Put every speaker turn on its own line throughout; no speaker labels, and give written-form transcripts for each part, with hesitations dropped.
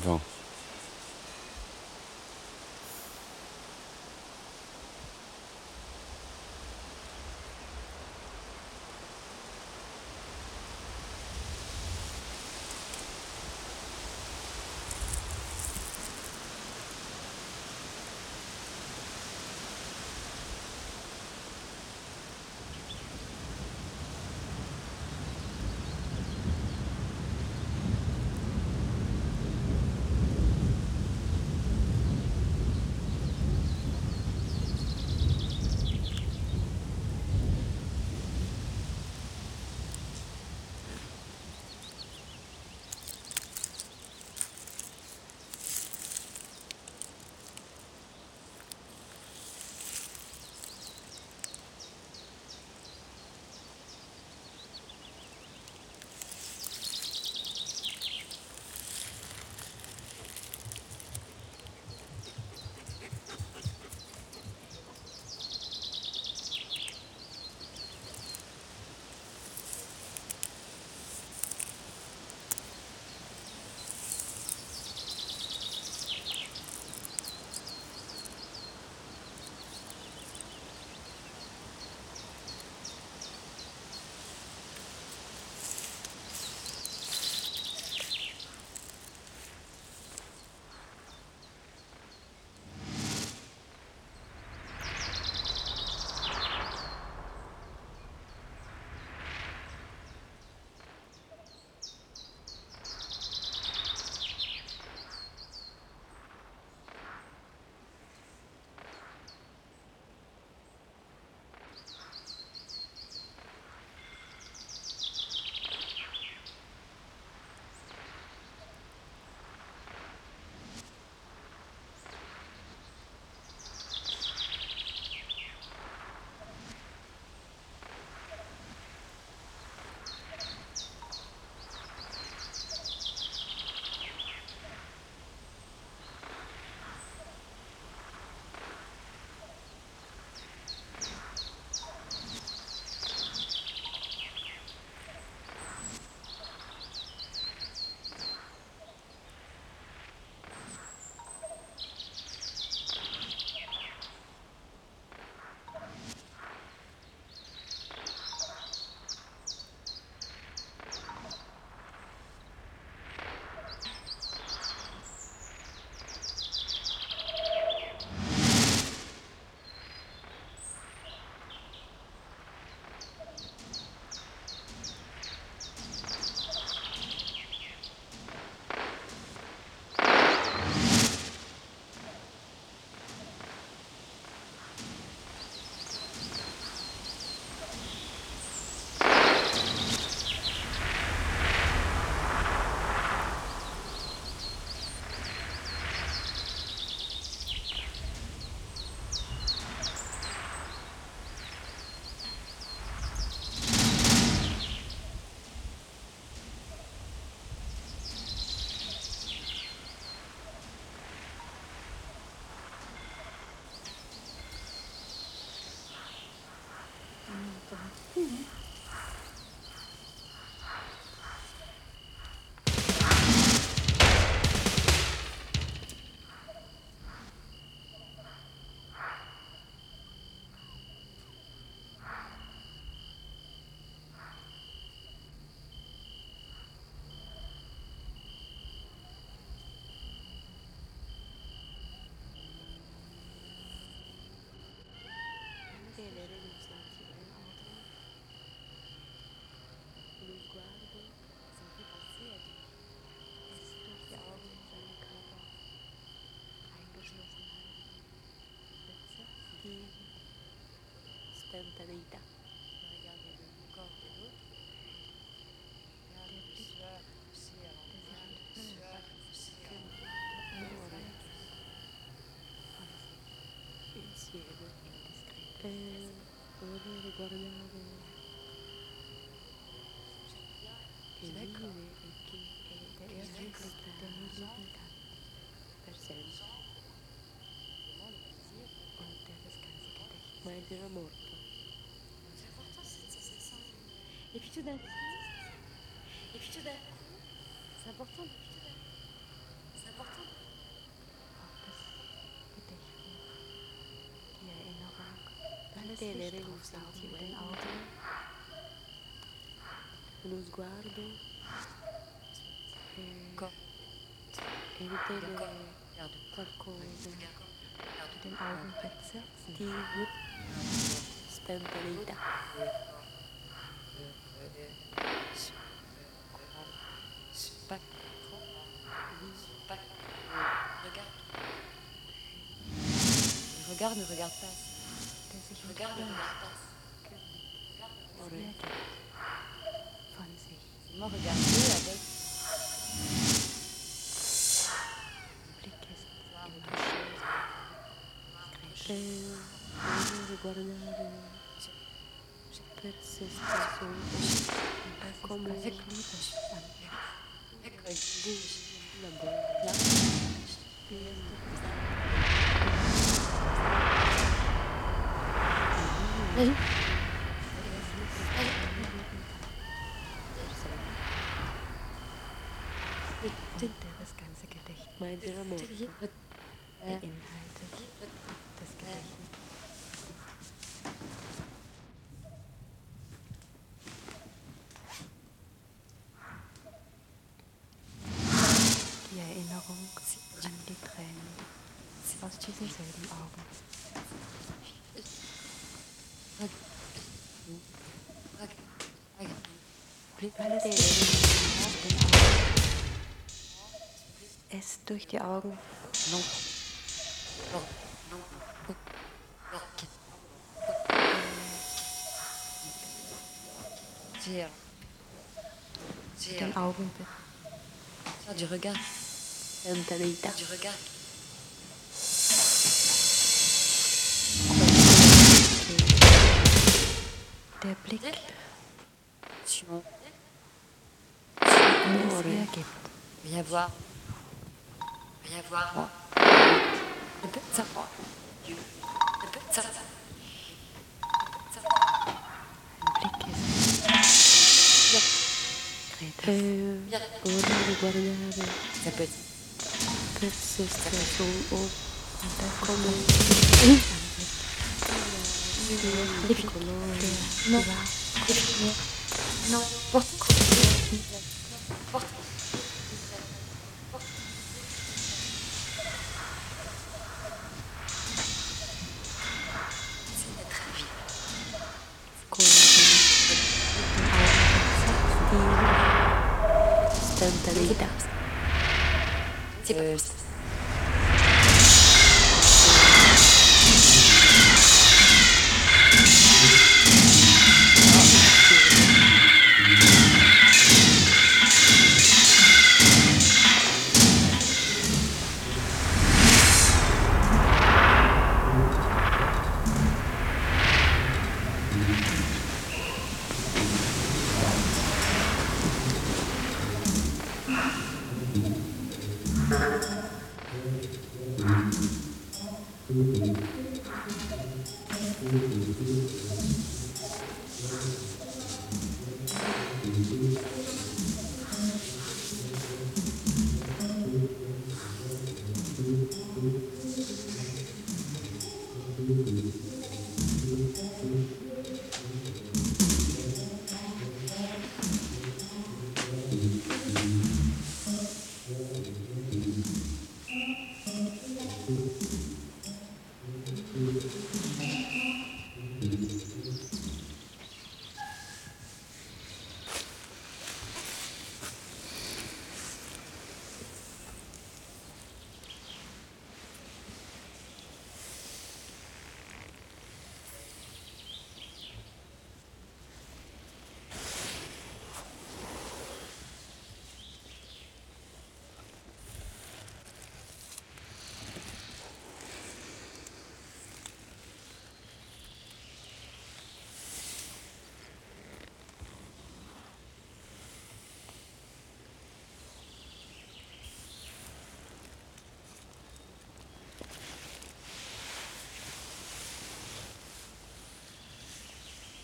vivant.
Vedere lo sentiero altro, lo sguardo sempre passeggio, situazioni delicate, angeschlossenheit, perceptive, spontanéité. De regarder le corps de l'autre, regarder le sueur aussi à l'endroit, le sueur aussi à l'endroit.
Insieme. Ora riguardiamo che
D'accord.
vive e
Der
che
erste Blick,
resta
der Horizont,
per sempre,
vraiment le plaisir.
oltre a descansi che te, ma è già morto.
C'est important cette sensation. Et puis tout d'un coup, c'est important,
Die Erinnerung mantenere un sentimento, uno sguardo e ritenere qualcosa
Den Augen bezirzen.
di spontaneità.
Regarde, ne regarde pas.
Der sich
Regarde, ne
entblößt,
regarde pas.
hergibt von sich.
Moi, regarder avec
Blick ist
voir
im
autre chose.
voglio guardare per se stesso come
Avec Liebe.
una bolla.
Und das ganze Gedächtnis
Ma è della morte.
beinhaltet das Gedächtnis. Die Erinnerung an die Tränen aus diesen selben Augen.
Mantenere
Es durch die Augen den Augen
Du regard,
spontaneità.
du regard.
der Blick
Tu
alles hergibt.
viens voir. Viens voir moi. Le peu de ça. Le peu de ça.
Ein Blick ist
Vorrei guardare
Ça peut être.
per se stesso o
und das
come
Anblick
il colore.
der
Non, porte. Porte. C'est notre vie.
Con spontaneità.
C'est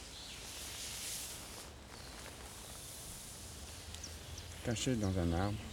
Caché dans un arbre,